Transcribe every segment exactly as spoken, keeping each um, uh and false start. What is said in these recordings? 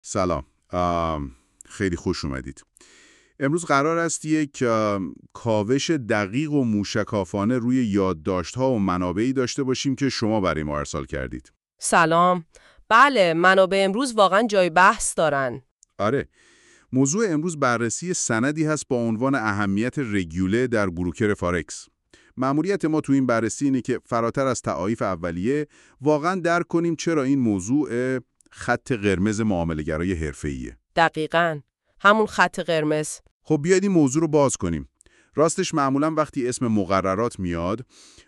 سلام. آم، خیلی خوش اومدید. امروز قرار است یک آم، کاوش دقیق و موشکافانه روی یادداشت‌ها و منابعی داشته باشیم که شما برای ما ارسال کردید. سلام. بله، منابع امروز واقعا جای بحث دارن. آره. موضوع امروز بررسی سندی هست با عنوان اهمیت رگوله در بروکر فارکس. مأموریت ما تو این بررسی اینه که فراتر از تعاریف اولیه واقعا درک کنیم چرا این موضوع خط قرمز معامله‌گرای حرفه‌ایه. دقیقاً. همون خط قرمز. خب بیاید این موضوع رو باز کنیم. راستش معمولا وقتی اسم مقررات میاد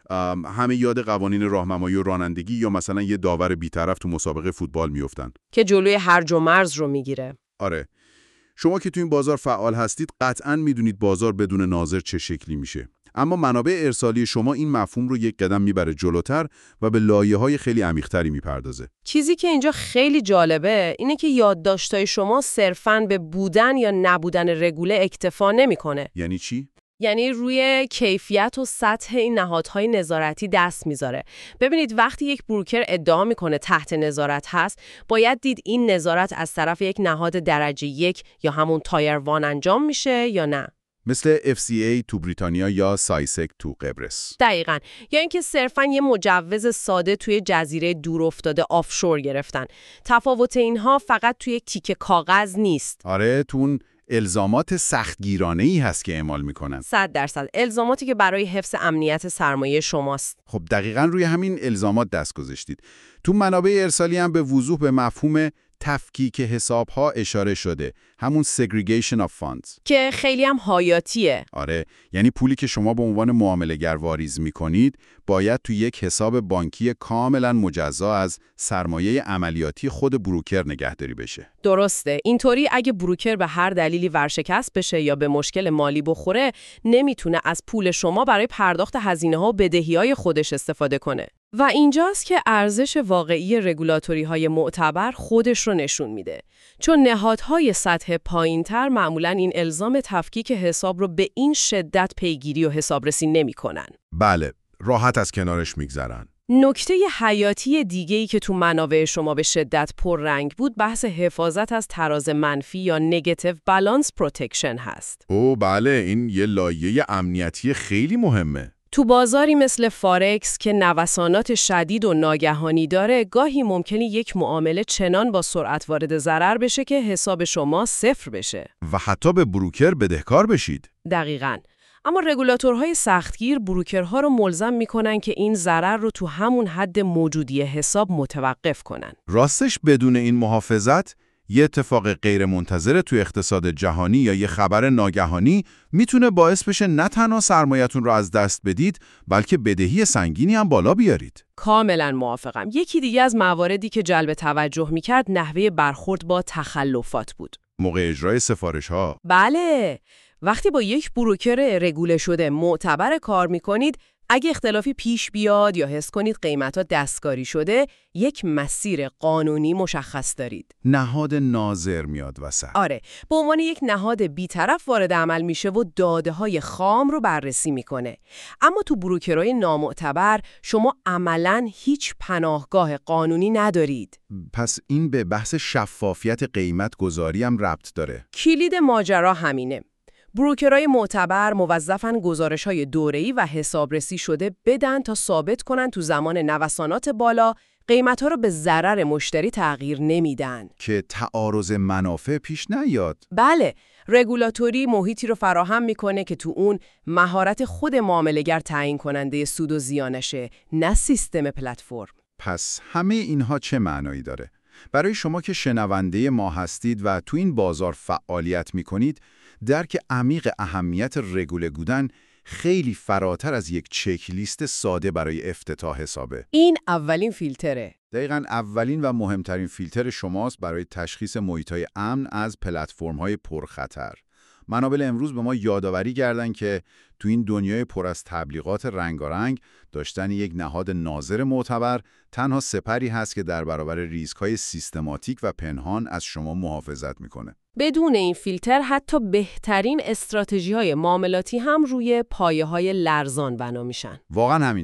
همه یاد قوانین راهنمایی و رانندگی یا مثلا یه داور بی‌طرف تو مسابقه فوتبال میافتن که جلوی هرج و مرز رو میگیره. آره. شما که تو این بازار فعال هستید قطعاً میدونید بازار بدون ناظر چه شکلی میشه. اما منابع ارسالی شما این مفهوم رو یک قدم میبره جلوتر و به لایه‌های خیلی عمیق‌تری میپردازه. چیزی که اینجا خیلی جالبه اینه که یادداشت‌های شما صرفاً به بودن یا نبودن رگوله اکتفا نمیکنه. یعنی چی؟ یعنی روی کیفیت و سطح این نهادهای نظارتی دست میذاره. ببینید وقتی یک بروکر ادعا میکنه تحت نظارت هست، باید دید این نظارت از طرف یک نهاد درجه یک یا همون تایر وان انجام میشه یا نه. مثل اف سی ای تو بریتانیا یا سایسک تو قبرس. دقیقاً. یا اینکه صرفاً یه مجوز ساده توی جزیره دورافتاده آفشور گرفتن. تفاوت اینها فقط توی یک تیکه کاغذ نیست. آره، تو اون الزامات سختگیرانه‌ای هست که اعمال میکنن. صد درصد الزاماتی که برای حفظ امنیت سرمایه شماست. خب دقیقاً روی همین الزامات دست گذاشتید. تو منابع ارسالی هم به وضوح به مفهوم تفکیک حساب‌ها اشاره شده، همون segregation of funds که خیلی هم حیاتیه. آره، یعنی پولی که شما به عنوان معامله‌گر واریز می‌کنید باید تو یک حساب بانکی کاملا مجزا از سرمایه عملیاتی خود بروکر نگهداری بشه. درسته. اینطوری اگه بروکر به هر دلیلی ورشکست بشه یا به مشکل مالی بخوره، نمیتونه از پول شما برای پرداخت هزینه‌ها و بدهی‌های خودش استفاده کنه. و اینجاست که ارزش واقعی رگولاتوری‌های معتبر خودش رو نشون میده. چون نهادهای سطح پایین‌تر معمولاً این الزام تفکیک حساب رو به این شدت پیگیری و حسابرسی نمی‌کنن. بله، راحت از کنارش میگذرن. نکته حیاتی دیگه‌ای که تو منابع شما به شدت پررنگ بود بحث حفاظت از تراز منفی یا نگاتیو بالانس پروتکشن هست. او بله، این یه لایه امنیتی خیلی مهمه. تو بازاری مثل فارکس که نوسانات شدید و ناگهانی داره، گاهی ممکنه یک معامله چنان با سرعت وارد ضرر بشه که حساب شما صفر بشه. و حتی به بروکر بدهکار بشید. دقیقاً. اما رگولاتورهای سختگیر بروکرها رو ملزم میکنن که این ضرر رو تو همون حد موجودی حساب متوقف کنن. راستش بدون این محافظت یه اتفاق غیر منتظره توی اقتصاد جهانی یا یه خبر ناگهانی میتونه باعث بشه نه تنها سرمایه‌تون رو از دست بدید بلکه بدهی سنگینی هم بالا بیارید. کاملا موافقم. یکی دیگه از مواردی که جلب توجه میکرد نحوه برخورد با تخلفات بود. موقع اجرای سفارش‌ها. بله. وقتی با یک بروکر رگوله شده معتبر کار میکنید، اگه اختلافی پیش بیاد یا حس کنید قیمتا دستکاری شده، یک مسیر قانونی مشخص دارید. نهاد ناظر میاد وسط. آره، به عنوان یک نهاد بی‌طرف وارد عمل میشه و داده‌های خام رو بررسی میکنه. اما تو بروکرهای نامعتبر شما عملاً هیچ پناهگاه قانونی ندارید. پس این به بحث شفافیت قیمت گذاری هم ربط داره. کلید ماجرا همینه. بروکرهای معتبر موظفن گزارش‌های دوره‌ای و حسابرسی شده بدن تا ثابت کنن تو زمان نوسانات بالا قیمت‌ها رو به ضرر مشتری تغییر نمیدن. که تعارض منافع پیش نیاد. بله، رگولاتوری محیطی رو فراهم میکنه که تو اون مهارت خود معامله‌گر تعیین کننده سود و زیانشه، نه سیستم پلتفرم. پس همه اینها چه معنایی داره؟ برای شما که شنونده ما هستید و تو این بازار فعالیت میکنید، درک عمیق اهمیت رگوله بودن خیلی فراتر از یک چک لیست ساده برای افتتاح حسابه. این اولین فیلتره. دقیقاً اولین و مهمترین فیلتر شماست برای تشخیص محیط‌های امن از پلتفرم‌های پرخطر. منابع امروز به ما یادآوری کردن که تو این دنیای پر از تبلیغات رنگارنگ داشتن یک نهاد ناظر معتبر تنها سپری هست که در برابر ریسک‌های سیستماتیک و پنهان از شما محافظت میکنه. بدون این فیلتر حتی بهترین استراتژی‌های معاملاتی هم روی پایه‌های لرزان بنا میشن. واقعاً همینطوره.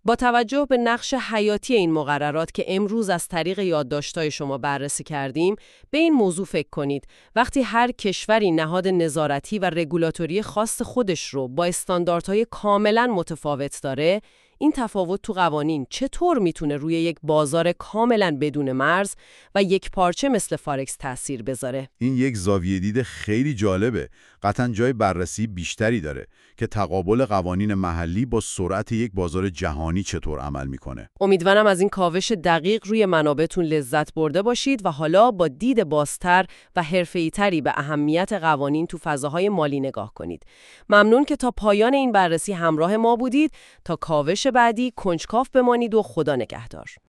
با توجه به نقش حیاتی این مقررات که امروز از طریق یادداشت‌های شما بررسی کردیم، به این موضوع فکر کنید. وقتی هر کشوری نهاد نظارتی و رگولاتوری خاص خودش رو با استانداردهای کاملاً متفاوت داره، این تفاوت تو قوانین چطور میتونه روی یک بازار کاملاً بدون مرز و یک پارچه مثل فارکس تأثیر بذاره؟ این یک زاویه دید خیلی جالبه. قطعاً جای بررسی بیشتری داره که تقابل قوانین محلی با سرعت یک بازار جهانی چطور عمل میکنه. امیدوارم از این کاوش دقیق روی منابعتون لذت برده باشید و حالا با دید بازتر و حرفه‌ای‌تری به اهمیت قوانین تو فضاهای مالی نگاه کنید. ممنون که تا پایان این بررسی همراه ما بودید. تا کاوش بعدی کنجکاو بمانید و خدا نگهدار.